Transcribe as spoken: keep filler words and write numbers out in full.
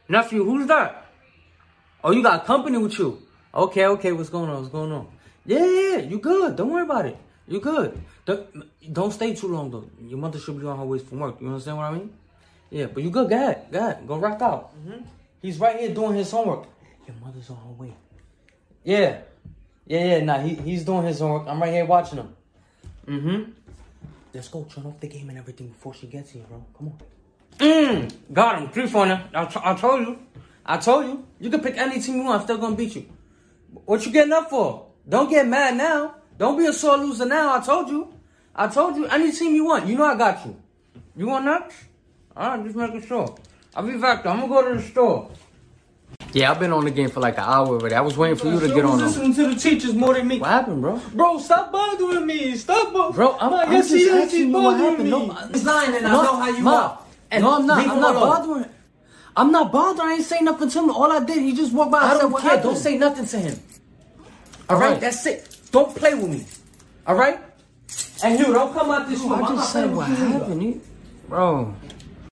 Nephew, who's that? Oh, you got company with you. Okay, okay, what's going on? What's going on? Yeah, yeah, you good. Don't worry about it. You good. Don't, don't stay too long, though. Your mother should be on her way from work. You understand what I mean? Yeah, but you good. Go ahead. Go ahead. Go rock out. Mm-hmm. He's right here doing his homework. Your mother's on her way. Yeah. Yeah, yeah, nah, he, he's doing his homework. I'm right here watching him. Mm-hmm. Let's go turn off the game and everything before she gets here, bro. Come on. Mmm. Got him. Three for now. I, t I told you. I told you. You can pick any team you want. I'm still gonna beat you. What you getting up for? Don't get mad now. Don't be a sore loser now. I told you. I told you. Any team you want. You know I got you. You want nuts? Alright, just making sure. I'll be back though. I'm gonna go to the store. Yeah, I've been on the game for like an hour already. I was waiting for you to get on. I was listening to the teachers more than me. What happened, bro? Bro, stop bothering me. Stop bothering me. Bro, I'm, I'm just asking you what happened. No, it's lying and I know how you Ma, are. And no, I'm not. I'm not bothering. I'm not bothering. I ain't saying nothing to him. All I did, he just walked by. I, I don't said, care. Happened? Don't say nothing to him. All right, right, that's it. Don't play with me. All right? And you, don't come out this room. I just said what happened, you, bro.